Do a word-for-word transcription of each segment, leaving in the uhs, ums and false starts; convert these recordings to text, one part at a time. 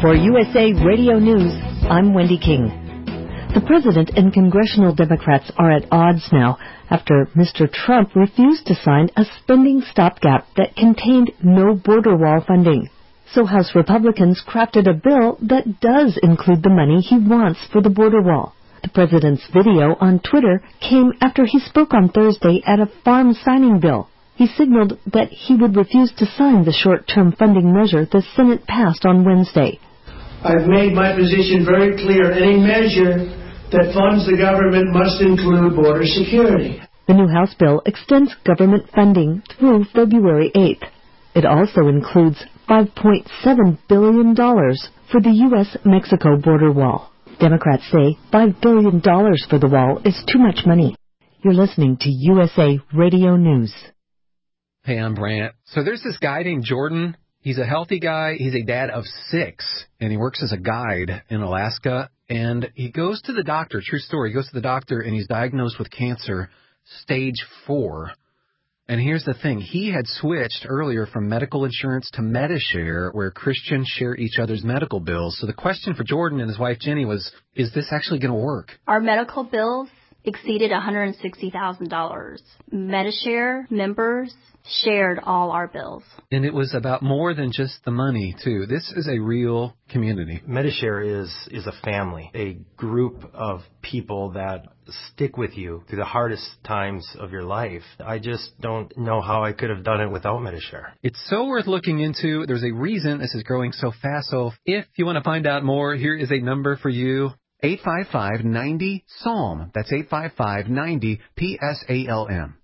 For U S A Radio News, I'm Wendy King. The president and congressional Democrats are at odds now after Mister Trump refused to sign a spending stopgap that contained no border wall funding. So House Republicans crafted a bill that does include the money he wants for the border wall. The president's video on Twitter came after he spoke on Thursday at a farm signing bill. He signaled that he would refuse to sign the short-term funding measure the Senate passed on Wednesday. I've made my position very clear. Any measure that funds the government must include border security. The new House bill extends government funding through February eighth. It also includes five point seven billion dollars for the U S Mexico border wall. Democrats say five billion dollars for the wall is too much money. You're listening to U S A Radio News. Hey, I'm Brant. So there's this guy named Jordan. He's a healthy guy. He's a dad of six, and he works as a guide in Alaska. And he goes to the doctor, true story, he goes to the doctor, and he's diagnosed with cancer, stage four. And here's the thing. He had switched earlier from medical insurance to Medishare, where Christians share each other's medical bills. So the question for Jordan and his wife, Jenny, was, is this actually going to work? Our medical bills exceeded one hundred sixty thousand dollars. Medishare members shared all our bills. And it was about more than just the money, too. This is a real community. Medishare is is a family, a group of people that stick with you through the hardest times of your life. I just don't know how I could have done it without Medishare. It's so worth looking into. There's a reason this is growing so fast. So if you want to find out more, here is a number for you. eight five five, nine zero, S A L M. That's eight five five, nine zero, P S A L M.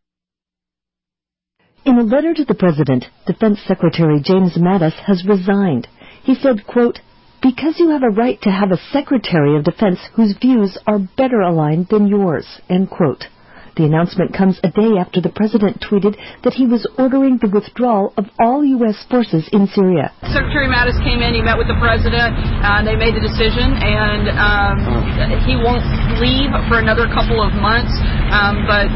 In a letter to the president, Defense Secretary James Mattis has resigned. He said, quote, "Because you have a right to have a Secretary of Defense whose views are better aligned than yours," end quote. The announcement comes a day after the president tweeted that he was ordering the withdrawal of all U S forces in Syria. Secretary Mattis came in, he met with the president, and they made the decision, and um, he won't leave for another couple of months, um, but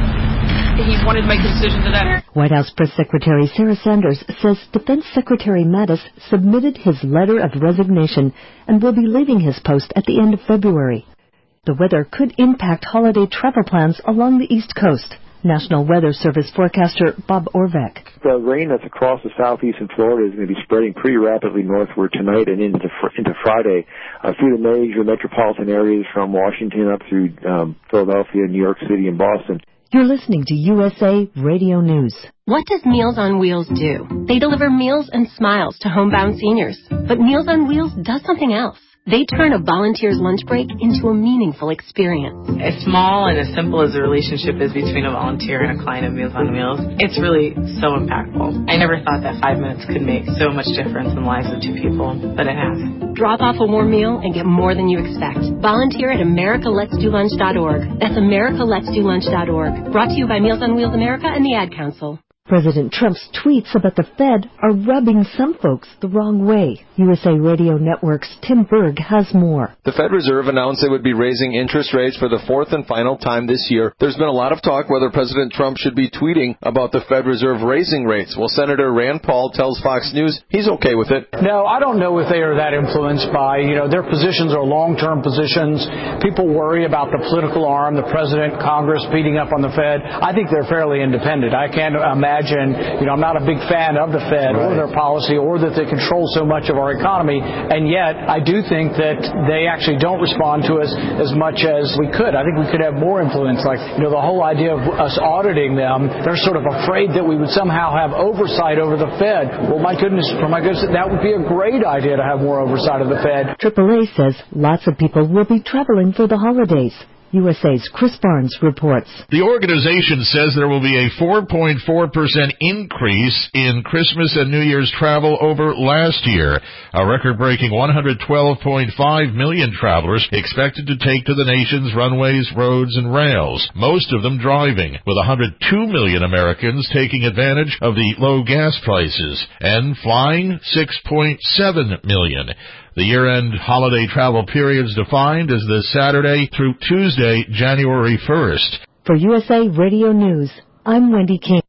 he wanted to make the decision today. White House Press Secretary Sarah Sanders says Defense Secretary Mattis submitted his letter of resignation and will be leaving his post at the end of February. The weather could impact holiday travel plans along the East Coast. National Weather Service forecaster Bob Orvek. The rain that's across the southeastern Florida is going to be spreading pretty rapidly northward tonight and into into Friday uh, through the major metropolitan areas from Washington up through um, Philadelphia, New York City, and Boston. You're listening to U S A Radio News. What does Meals on Wheels do? They deliver meals and smiles to homebound seniors. But Meals on Wheels does something else. They turn a volunteer's lunch break into a meaningful experience. As small and as simple as the relationship is between a volunteer and a client of Meals on Wheels, it's really so impactful. I never thought that five minutes could make so much difference in the lives of two people, but it has. Drop off a warm meal and get more than you expect. Volunteer at america lets do lunch dot org. That's america lets do lunch dot org. Brought to you by Meals on Wheels America and the Ad Council. President Trump's tweets about the Fed are rubbing some folks the wrong way. U S A Radio Network's Tim Berg has more. The Fed Reserve announced it would be raising interest rates for the fourth and final time this year. There's been a lot of talk whether President Trump should be tweeting about the Fed Reserve raising rates. Well, Senator Rand Paul tells Fox News he's okay with it. No, I don't know if they are that influenced by, you know, their positions are long-term positions. People worry about the political arm, the president, Congress beating up on the Fed. I think they're fairly independent. I can't imagine You know, I'm not a big fan of the Fed right. or their policy or that they control so much of our economy, and yet I do think that they actually don't respond to us as much as we could. I think we could have more influence. Like, you know, the whole idea of us auditing them, they're sort of afraid that we would somehow have oversight over the Fed. Well, my goodness, for my goodness, that would be a great idea to have more oversight of the Fed. triple A says lots of people will be traveling for the holidays. U S A's Chris Barnes reports. The organization says there will be a four point four percent increase in Christmas and New Year's travel over last year. A record-breaking one hundred twelve point five million travelers expected to take to the nation's runways, roads, and rails, most of them driving, with one hundred two million Americans taking advantage of the low gas prices, and flying six point seven million. The year-end holiday travel period is defined as the Saturday through Tuesday, January first. For U S A Radio News, I'm Wendy King.